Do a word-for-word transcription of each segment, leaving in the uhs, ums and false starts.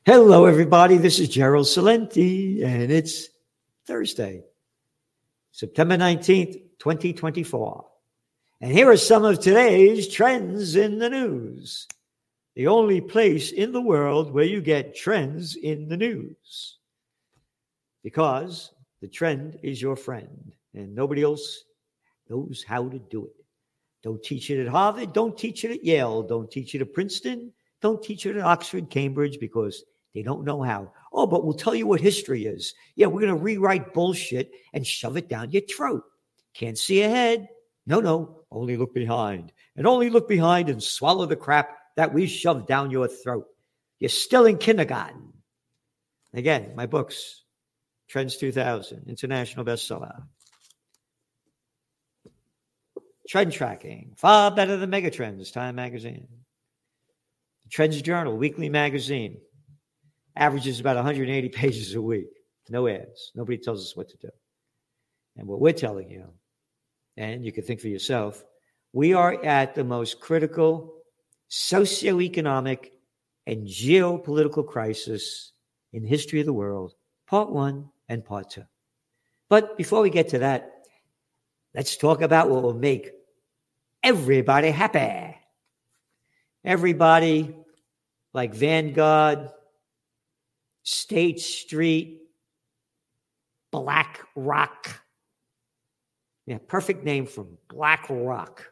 Hello, everybody. This is Gerald Salenti, and it's Thursday, September nineteenth, twenty twenty-four. And here are some of today's trends in the news. The only place in the world where you get trends in the news. Because the trend is your friend, and nobody else knows how to do it. Don't teach it at Harvard. Don't teach it at Yale. Don't teach it at Princeton. Don't teach it at Oxford, Cambridge, because they don't know how. Oh, but we'll tell you what history is. Yeah, we're going to rewrite bullshit and shove it down your throat. Can't see ahead. No, no, only look behind. And only look behind and swallow the crap that we shoved down your throat. You're still in kindergarten. Again, my books, Trends two thousand, international bestseller. Trend tracking, far better than Megatrends, Time Magazine. Trends Journal, weekly magazine. Averages about one hundred eighty pages a week. No ads. Nobody tells us what to do. And what we're telling you, and you can think for yourself, we are at the most critical socioeconomic and geopolitical crisis in the history of the world, part one and part two. But before we get to that, let's talk about what will make everybody happy. Everybody like Vanguard, State Street, BlackRock. Yeah, perfect name from BlackRock.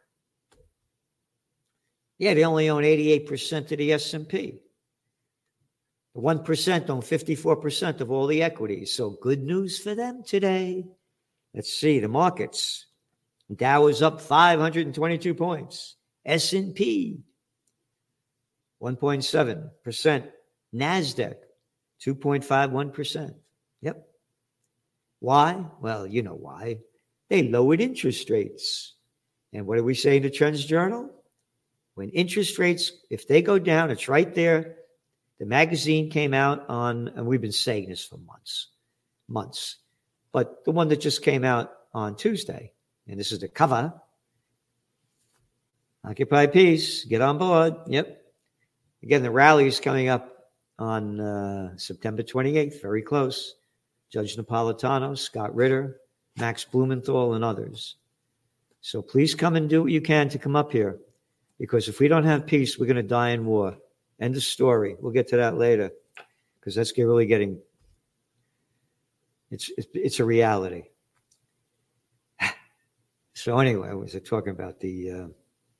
Yeah, they only own eighty-eight percent of the S and P. The one percent own fifty-four percent of all the equities. So good news for them today. Let's see, the markets. Dow is up five hundred twenty-two points. S and P, one point seven percent. NASDAQ, two point five one percent. Yep. Why? Well, you know why. They lowered interest rates. And what do we say in the Trends Journal? When interest rates, if they go down, it's right there. The magazine came out on, and we've been saying this for months, months. But the one that just came out on Tuesday, and this is the cover. Occupy Peace, get on board. Yep. Again, the rally is coming up on uh, September twenty-eighth, very close. Judge Napolitano, Scott Ritter, Max Blumenthal, and others. So please come and do what you can to come up here, because if we don't have peace, we're going to die in war. End of story. We'll get to that later, because that's really getting, it's, it's, it's a reality. So anyway, I was talking about the, uh,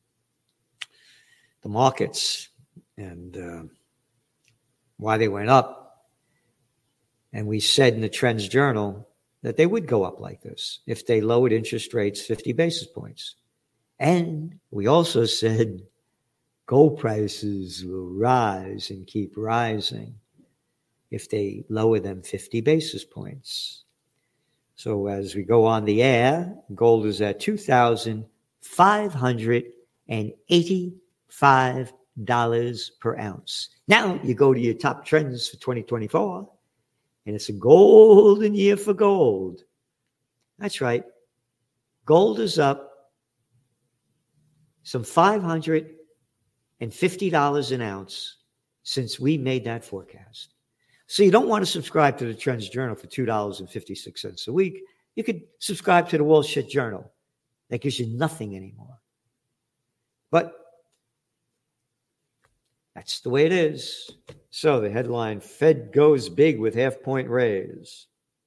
the markets and uh, why they went up. And we said in the Trends Journal that they would go up like this if they lowered interest rates fifty basis points. And we also said gold prices will rise and keep rising if they lower them fifty basis points. So as we go on the air, gold is at two thousand five hundred eighty-five dollars per ounce. Now you go to your top trends for twenty twenty-four, and it's a golden year for gold. That's right. Gold is up some five hundred fifty dollars an ounce since we made that forecast. So you don't want to subscribe to the Trends Journal for two dollars and fifty-six cents a week. You could subscribe to the Wall Street Journal. That gives you nothing anymore. But that's the way it is. So the headline, Fed goes big with half-point raise.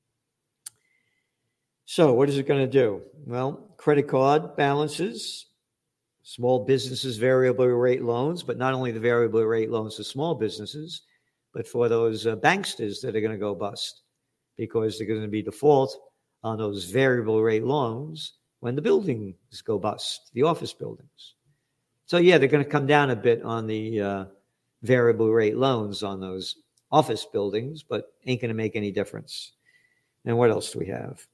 So what is it going to do? Well, credit card balances, small businesses, variable rate loans, but not only the variable rate loans to small businesses, but for those uh, banksters that are going to go bust because they're going to be default on those variable rate loans when the buildings go bust, the office buildings. So, yeah, they're going to come down a bit on the uh, variable rate loans on those office buildings, but ain't going to make any difference. And what else do we have?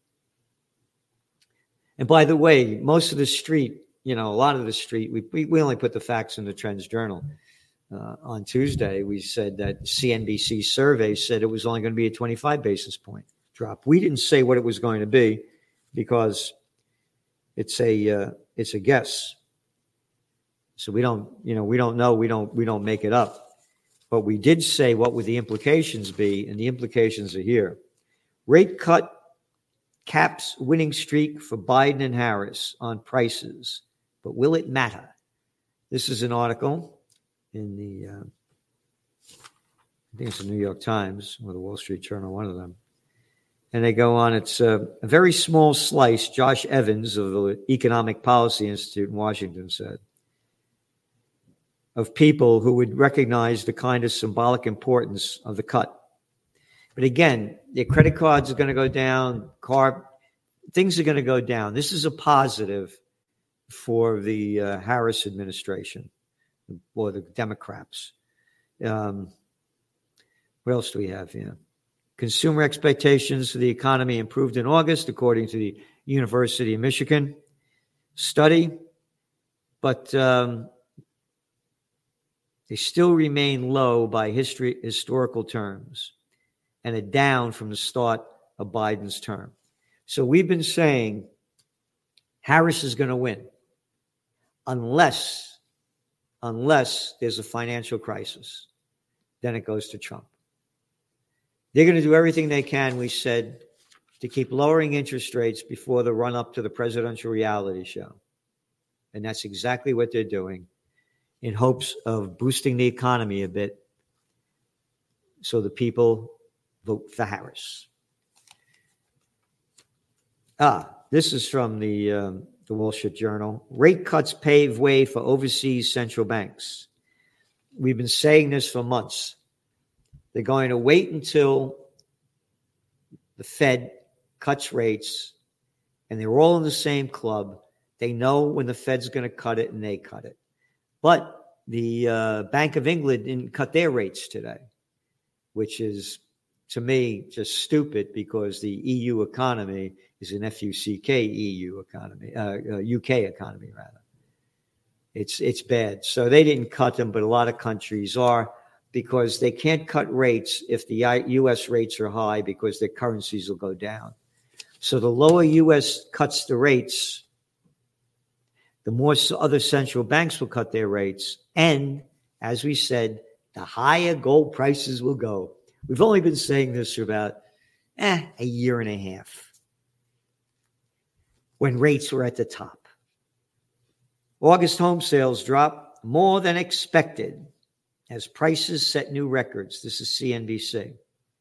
And by the way, most of the street, you know, a lot of the street, we we, we only put the facts in the Trends Journal. Uh, on Tuesday, we said that C N B C survey said it was only going to be a twenty-five basis point drop. We didn't say what it was going to be because it's a uh, it's a guess. So we don't, you know, we don't know. We don't we don't make it up. But we did say what would the implications be, and the implications are here. Rate cut caps winning streak for Biden and Harris on prices, but will it matter? This is an article in the, uh, I think it's the New York Times or the Wall Street Journal, one of them. And they go on, it's a, a very small slice, Josh Evans of the Economic Policy Institute in Washington said, of people who would recognize the kind of symbolic importance of the cut. But again, their credit cards are going to go down, car, things are going to go down. This is a positive for the uh, Harris administration or the Democrats. Um, what else do we have here? Consumer expectations for the economy improved in August, according to the University of Michigan study, but um, they still remain low by history, historical terms and are down from the start of Biden's term. So we've been saying Harris is going to win unless, unless there's a financial crisis. Then it goes to Trump. They're going to do everything they can, we said, to keep lowering interest rates before the run-up to the presidential reality show. And that's exactly what they're doing in hopes of boosting the economy a bit so the people vote for Harris. Ah, this is from the, um, the Wall Street Journal. Rate cuts pave way for overseas central banks. We've been saying this for months. They're going to wait until the Fed cuts rates, and they're all in the same club. They know when the Fed's going to cut it, and they cut it. But the uh, Bank of England didn't cut their rates today, which is, to me, just stupid because the E U economy is an F U C K E U economy, uh, uh, U K economy, rather. It's, it's bad. So they didn't cut them, but a lot of countries are, because they can't cut rates if the U S rates are high because their currencies will go down. So the lower U S cuts the rates, the more other central banks will cut their rates. And as we said, the higher gold prices will go. We've only been saying this for about eh, a year and a half when rates were at the top. August home sales dropped more than expected as prices set new records. This is C N B C.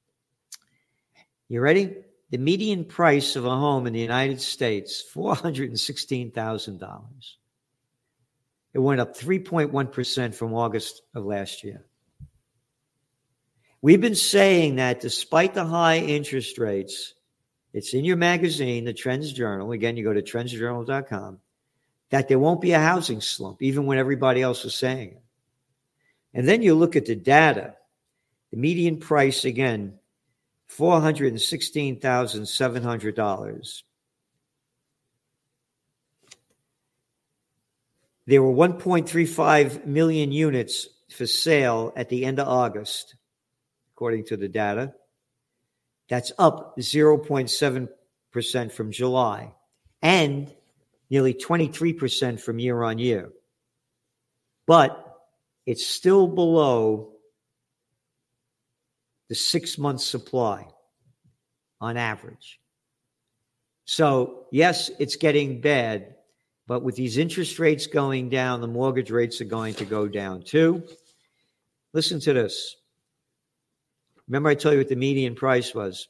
You ready? The median price of a home in the United States, four hundred sixteen thousand dollars. It went up three point one percent from August of last year. We've been saying that despite the high interest rates, it's in your magazine, the Trends Journal. Again, you go to trends journal dot com, that there won't be a housing slump, even when everybody else was saying it. And then you look at the data, the median price, again, four hundred sixteen thousand seven hundred dollars. There were one point three five million units for sale at the end of August, according to the data. That's up zero point seven percent from July and nearly twenty-three percent from year on year. But it's still below the six-month supply on average. So, yes, it's getting bad, but with these interest rates going down, the mortgage rates are going to go down too. Listen to this. Remember I told you what the median price was?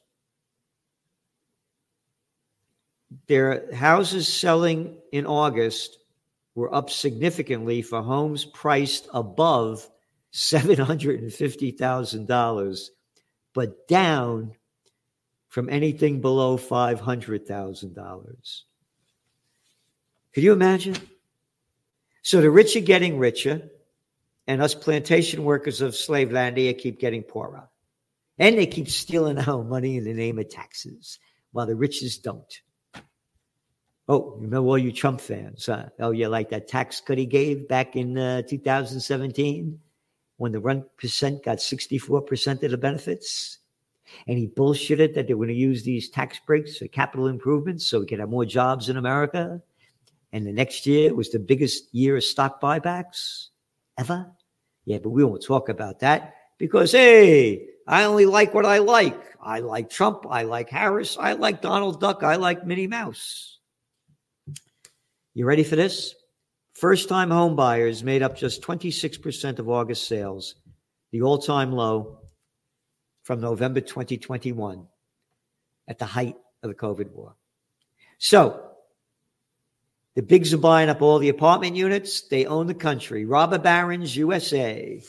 Their houses selling in August were up significantly for homes priced above seven hundred fifty thousand dollars, but down from anything below five hundred thousand dollars. Could you imagine? So the rich are getting richer, and us plantation workers of slave land here keep getting poorer. And they keep stealing our money in the name of taxes, while the riches don't. Oh, remember all you Trump fans? Huh? Oh, you like that tax cut he gave back in uh, two thousand seventeen when the one percent got sixty-four percent of the benefits? And he bullshitted that they were going to use these tax breaks for capital improvements so we could have more jobs in America. And the next year it was the biggest year of stock buybacks ever. Yeah, but we won't talk about that because, hey, I only like what I like. I like Trump. I like Harris. I like Donald Duck. I like Minnie Mouse. You ready for this? First-time home buyers made up just twenty-six percent of August sales, the all-time low from November twenty twenty-one, at the height of the COVID war. So, the bigs are buying up all the apartment units. They own the country. Robber barons, U S A.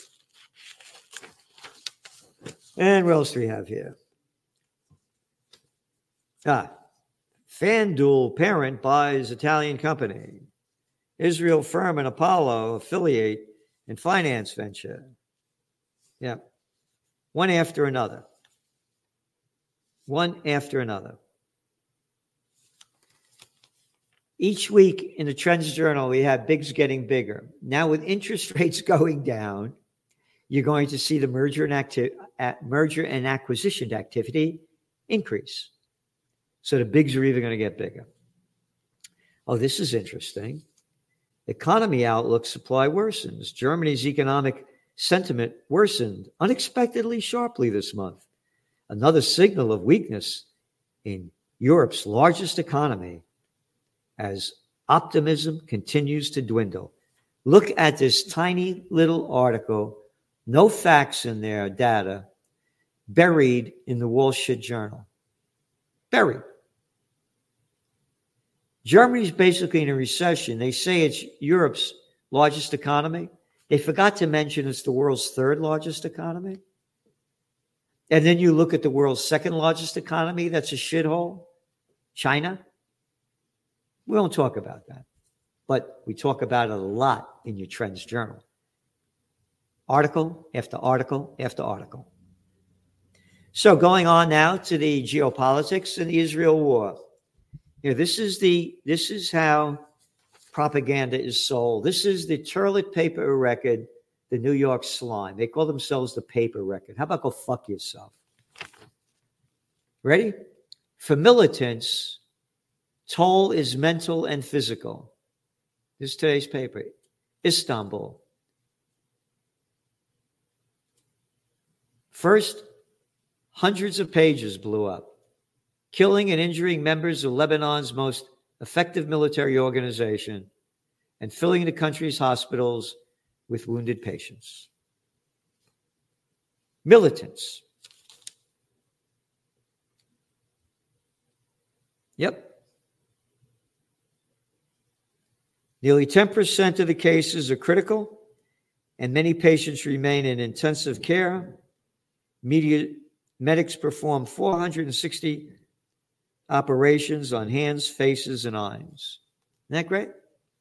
And what else do we have here? Ah, FanDuel parent buys Italian company. Israel firm and Apollo affiliate and finance venture. Yeah. One after another. One after another. Each week in the Trends Journal, we have bigs getting bigger. Now, with interest rates going down, you're going to see the merger and, acti- merger and acquisition activity increase. So the bigs are even going to get bigger. Oh, this is interesting. Economy outlook, supply worsens. Germany's economic sentiment worsened unexpectedly sharply this month. Another signal of weakness in Europe's largest economy as optimism continues to dwindle. Look at this tiny little article, no facts in there, data, buried in the Wall Street Journal. Buried. Germany's basically in a recession. They say it's Europe's largest economy. They forgot to mention it's the world's third largest economy. And then you look at the world's second largest economy, that's a shithole, China. We don't talk about that, but we talk about it a lot in your Trends Journal. Article after article after article. So going on now to the geopolitics and the Israel war. You know, this is the this is how propaganda is sold. This is the toilet paper record, the New York Slime. They call themselves the paper record. How about go fuck yourself? Ready? For militants, toll is mental and physical. This is today's paper. Istanbul. First, hundreds of pages blew up, killing and injuring members of Lebanon's most effective military organization and filling the country's hospitals with wounded patients. Militants. Yep. Nearly ten percent of the cases are critical, and many patients remain in intensive care. Media, medics perform four hundred sixty operations on hands, faces, and eyes. Isn't that great?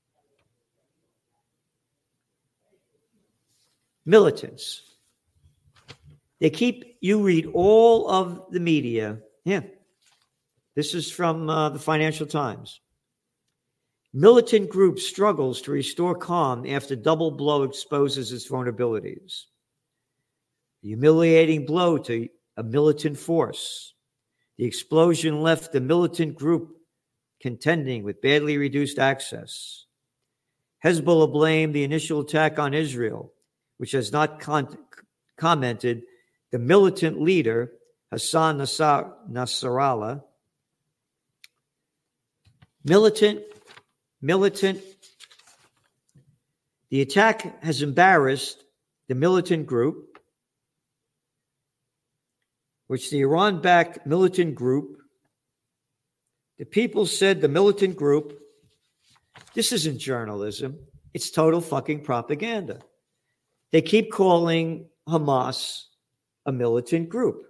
Militants. They keep, you read all of the media. Yeah. This is from uh, the Financial Times. Militant group struggles to restore calm after double blow exposes its vulnerabilities. The humiliating blow to a militant force. The explosion left the militant group contending with badly reduced access. Hezbollah blamed the initial attack on Israel, which has not con- commented. The militant leader, Hassan Nasr- Nasrallah, militant Militant. The attack has embarrassed the militant group, which the Iran-backed militant group, the people said the militant group, this isn't journalism, it's total fucking propaganda. They keep calling Hamas a militant group.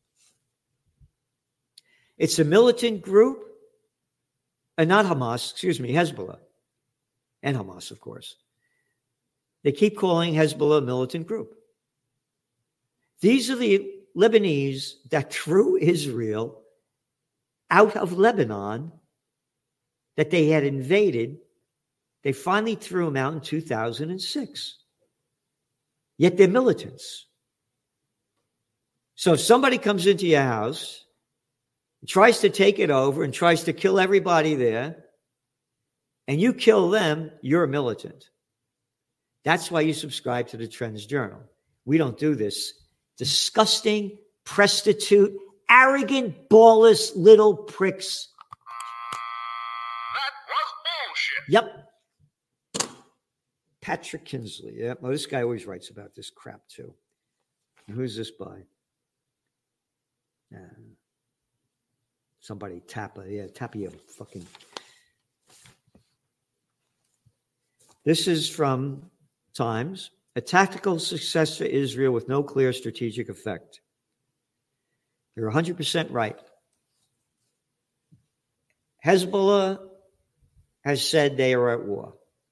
It's a militant group. And not Hamas, excuse me, Hezbollah. And Hamas, of course. They keep calling Hezbollah a militant group. These are the Lebanese that threw Israel out of Lebanon that they had invaded. They finally threw them out in two thousand six. Yet they're militants. So if somebody comes into your house, tries to take it over and tries to kill everybody there, and you kill them, you're a militant. That's why you subscribe to the Trends Journal. We don't do this disgusting, prostitute, arrogant, ballless little pricks. That was bullshit. Yep. Patrick Kinsley. Yeah. Well, this guy always writes about this crap, too. And who's this by? Uh, somebody, Tappa. Yeah, Tapia fucking. This is from Times. A tactical success for Israel with no clear strategic effect. You're one hundred percent right. Hezbollah has said they are at war.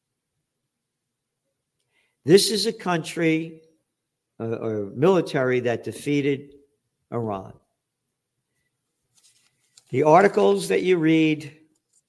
This is a country uh, or military that defeated Iran. The articles that you read,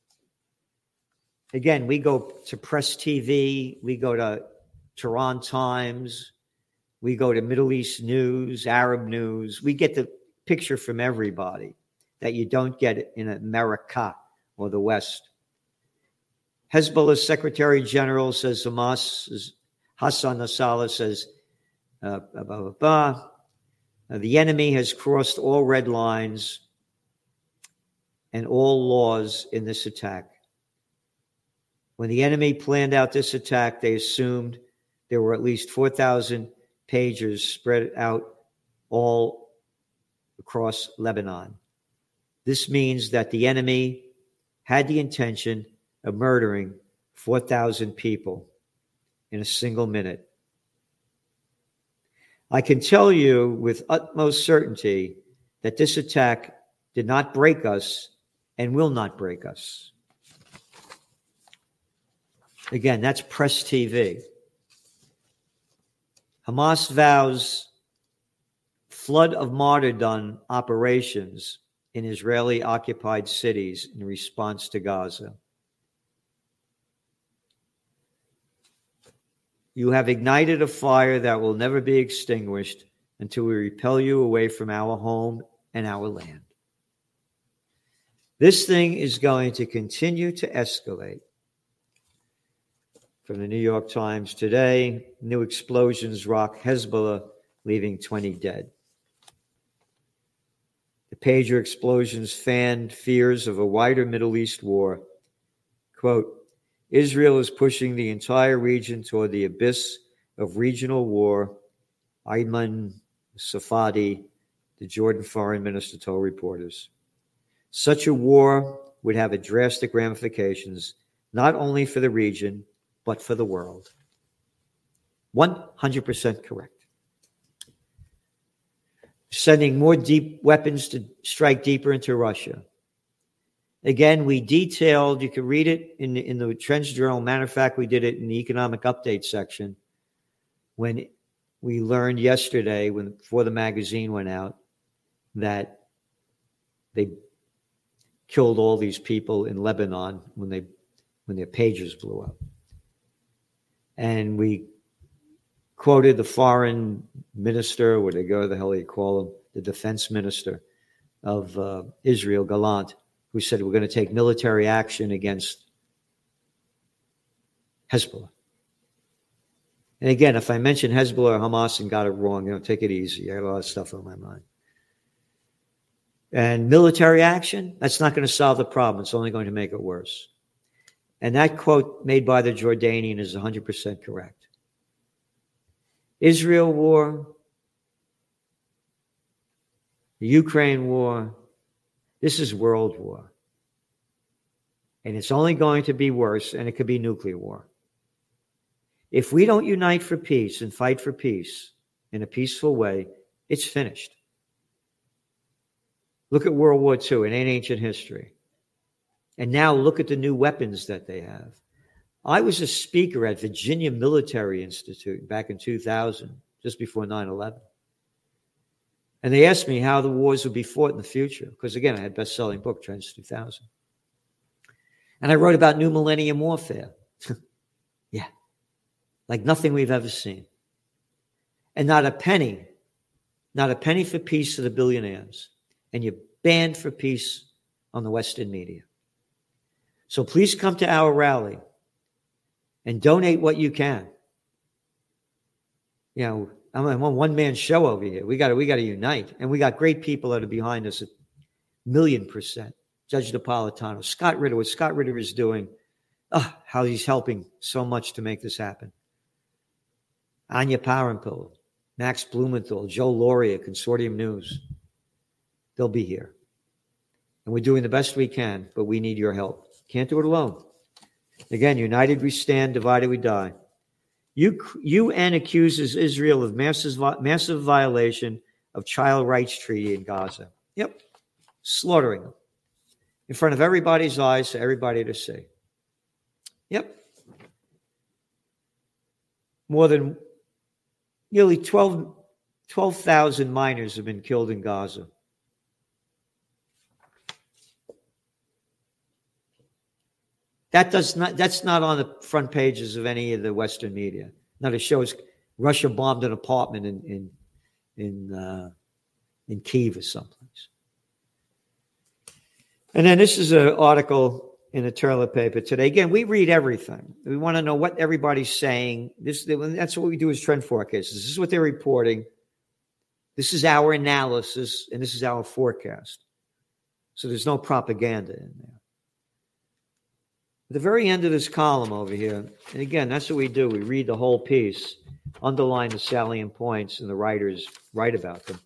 again, we go to Press T V, we go to Tehran Times, we go to Middle East News, Arab News. We get the picture from everybody that you don't get in America or the West. Hezbollah's Secretary General says Hamas, Hassan Nasrallah says, uh, blah, blah, blah. Uh, the enemy has crossed all red lines and all laws in this attack. When the enemy planned out this attack, they assumed there were at least four thousand pagers spread out all across Lebanon. This means that the enemy had the intention of murdering four thousand people in a single minute. I can tell you with utmost certainty that this attack did not break us and will not break us. Again, that's Press T V. Hamas vows flood of martyrdom operations in Israeli-occupied cities in response to Gaza. You have ignited a fire that will never be extinguished until we repel you away from our home and our land. This thing is going to continue to escalate. From the New York Times today, new explosions rock Hezbollah, leaving twenty dead. The pager explosions fanned fears of a wider Middle East war. Quote, Israel is pushing the entire region toward the abyss of regional war, Ayman Safadi, the Jordan foreign minister, told reporters. Such a war would have a drastic ramifications, not only for the region, but for the world. one hundred percent correct. Sending more deep weapons to strike deeper into Russia. Again, we detailed, you can read it in the, in the Trends Journal. Matter of fact, we did it in the economic update section when we learned yesterday, when before the magazine went out, that they killed all these people in Lebanon when they when their pagers blew up. And we quoted the foreign minister, where they go, the hell you call him, the defense minister of uh, Israel, Gallant, who said we're going to take military action against Hezbollah. And again, if I mention Hezbollah or Hamas and got it wrong, you know, take it easy. I got a lot of stuff on my mind. And military action, that's not going to solve the problem. It's only going to make it worse. And that quote made by the Jordanian is one hundred percent correct. Israel war, the Ukraine war, this is world war. And it's only going to be worse, and it could be nuclear war. If we don't unite for peace and fight for peace in a peaceful way, it's finished. Look at World War Two in ancient history. And now look at the new weapons that they have. I was a speaker at Virginia Military Institute back in two thousand, just before nine eleven. And they asked me how the wars would be fought in the future. Because again, I had a best-selling book, Trends two thousand. And I wrote about new millennium warfare. Yeah. Like nothing we've ever seen. And not a penny, not a penny for peace to the billionaires. And you're banned for peace on the Western media. So please come to our rally and donate what you can. You know, I'm a one-man show over here. We got to we got to unite. And we got great people that are behind us a million percent. Judge Napolitano, Scott Ritter, what Scott Ritter is doing, oh, how he's helping so much to make this happen. Anya Parampil, Max Blumenthal, Joe Lauria, Consortium News. They'll be here. And we're doing the best we can, but we need your help. Can't do it alone. Again, united we stand, divided we die. U N accuses Israel of massive, massive violation of child rights treaty in Gaza. Yep. Slaughtering them. In front of everybody's eyes for everybody to see. Yep. More than nearly twelve thousand minors have been killed in Gaza. That does not, that's not on the front pages of any of the Western media. Now it shows Russia bombed an apartment in in in, uh, in Kyiv or someplace. And then this is an article in a Turlet paper today. Again, we read everything. We want to know what everybody's saying. This that's what we do as trend forecasters. This is what they're reporting. This is our analysis, and this is our forecast. So there's no propaganda in there. At the very end of this column over here, and again, that's what we do. We read the whole piece, underline the salient points, and the writers write about them.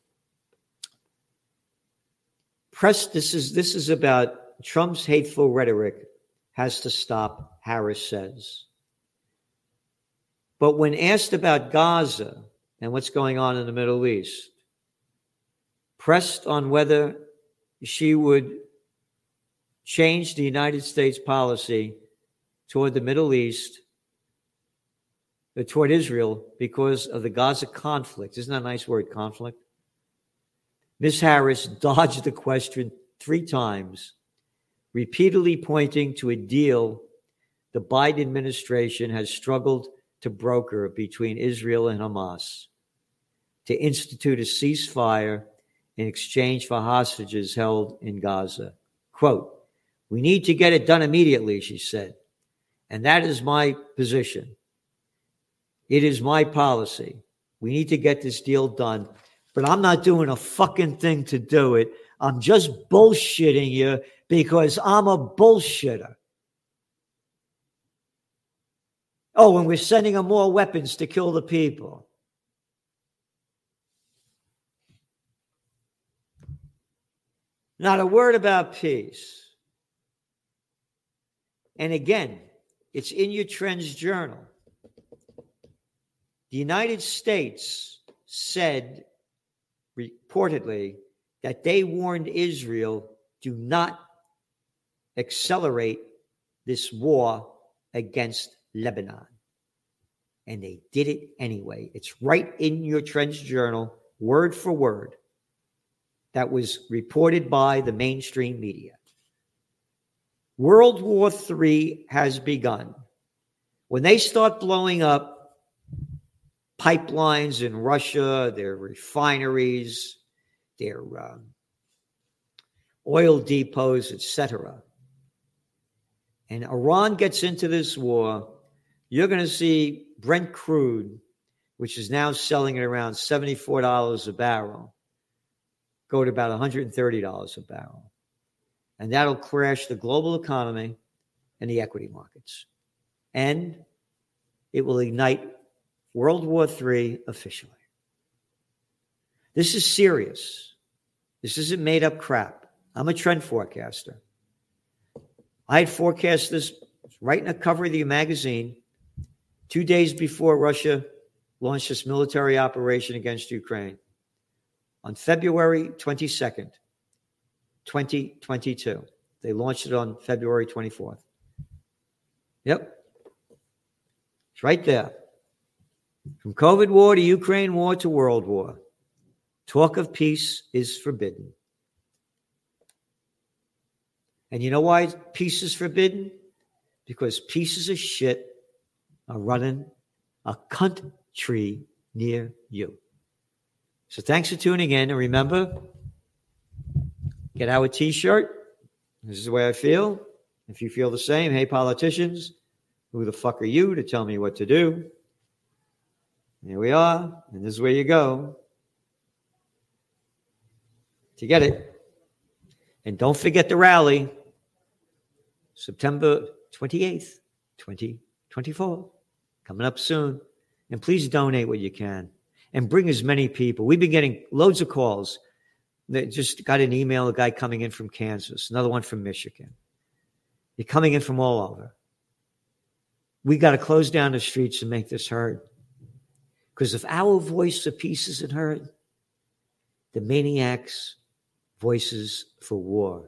Press, this is this is about Trump's hateful rhetoric has to stop, Harris says. But when asked about Gaza and what's going on in the Middle East, pressed on whether she would change the United States policy toward the Middle East, uh, toward Israel, because of the Gaza conflict. Isn't that a nice word, conflict? Miz Harris dodged the question three times, repeatedly pointing to a deal the Biden administration has struggled to broker between Israel and Hamas to institute a ceasefire in exchange for hostages held in Gaza. Quote, "We need to get it done immediately," she said. And that is my position. It is my policy. We need to get this deal done. But I'm not doing a fucking thing to do it. I'm just bullshitting you because I'm a bullshitter. Oh, and we're sending them more weapons to kill the people. Not a word about peace. And again, it's in your Trends Journal. The United States said reportedly that they warned Israel, do not accelerate this war against Lebanon. And they did it anyway. It's right in your Trends Journal, word for word. That was reported by the mainstream media. World War Three has begun. When they start blowing up pipelines in Russia, their refineries, their um, oil depots, et cetera, and Iran gets into this war, you're going to see Brent crude, which is now selling at around seventy-four dollars a barrel, go to about one hundred thirty dollars a barrel. And that'll crash the global economy and the equity markets. And it will ignite World War Three officially. This is serious. This isn't made up crap. I'm a trend forecaster. I had forecast this right in the cover of the magazine two days before Russia launched this military operation against Ukraine on February twenty-second, twenty twenty-two. They launched it on February twenty-fourth. Yep. It's right there. From COVID war to Ukraine war to world war, talk of peace is forbidden. And you know why peace is forbidden? Because pieces of shit are running a country near you. So thanks for tuning in. And remember, get our t-shirt. This is the way I feel. If you feel the same, hey, politicians, who the fuck are you to tell me what to do? Here we are, and this is where you go to get it. And don't forget the rally, September twenty-eighth, twenty twenty-four, coming up soon. And please donate what you can and bring as many people. We've been getting loads of calls. They just got an email, a guy coming in from Kansas, another one from Michigan. They're coming in from all over. We got to close down the streets and make this heard. Because if our voice of peace isn't heard, the maniacs' voices for war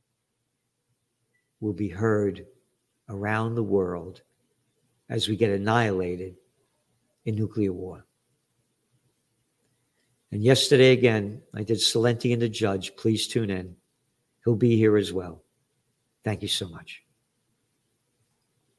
will be heard around the world as we get annihilated in nuclear war. And yesterday again, I did Celente and the Judge. Please tune in. He'll be here as well. Thank you so much.